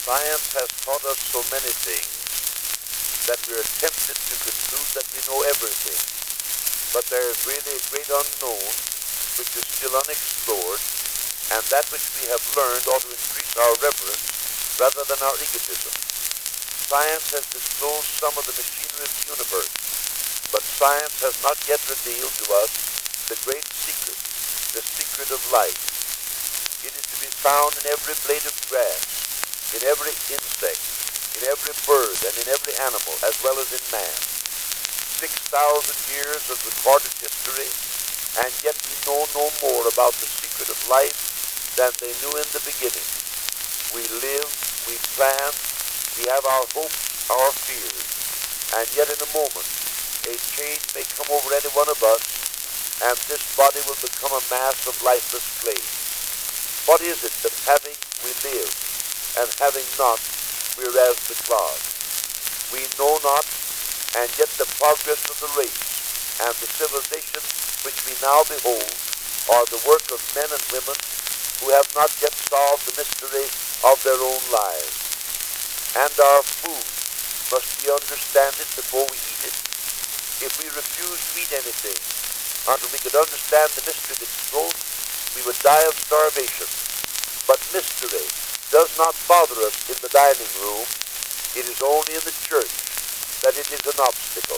Science has taught us so many things that we are tempted to conclude that we know everything. But there is really a great unknown which is still unexplored, and that which we have learned ought to increase our reverence rather than our egotism. Science has disclosed some of the machinery of the universe, but science has not yet revealed to us the great secret, the secret of life. It is to be found in every blade of grass, in every insect, in every bird, and in every animal, as well as in man. 6,000 years of recorded history, and yet we know no more about the secret of life than they knew in the beginning. We live, we plan, we have our hopes, our fears, and yet in a moment, a change may come over any one of us, and this body will become a mass of lifeless clay. What is it that having we live, and having not, we're as the clod? We know not, and yet the progress of the race and the civilization which we now behold are the work of men and women who have not yet solved the mystery of their own lives. And our food, must we understand it before we eat it? If we refuse to eat anything until we could understand the mystery of its growth, we would die of starvation. But mystery does not bother us in the dining room. It is only in the church that it is an obstacle.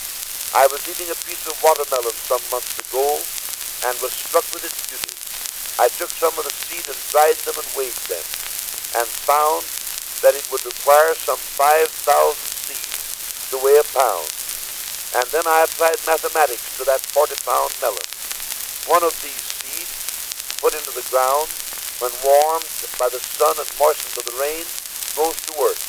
I was eating a piece of watermelon some months ago and was struck with its beauty. I took some of the seed and dried them and weighed them, and found that it would require some 5,000 seeds to weigh a pound. And then I applied mathematics to that 40-pound melon. One of these seeds, put into the ground, when warmed by the sun and moistened by the rain, goes to work.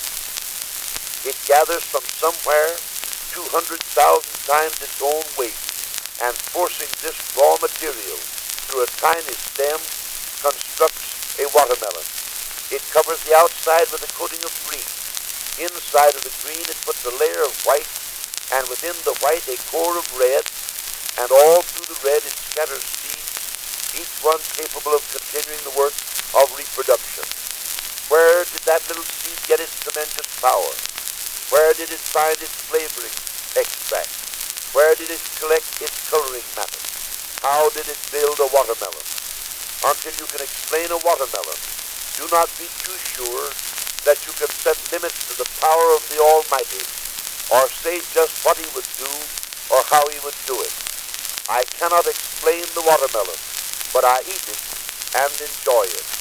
It gathers from somewhere 200,000 times its own weight, and forcing this raw material through a tiny stem, constructs a watermelon. It covers the outside with a coating of green. Inside of the green it puts a layer of white, and within the white a core of red, and all through the red it scatters seeds, each one capable of continuing the work of reproduction. Where did that little seed get its tremendous power? Where did it find its flavoring extract? Where did it collect its coloring matter? How did it build a watermelon? Until you can explain a watermelon, do not be too sure that you can set limits to the power of the Almighty, or say just what he would do or how he would do it. I cannot explain the watermelon, but I eat it and enjoy it.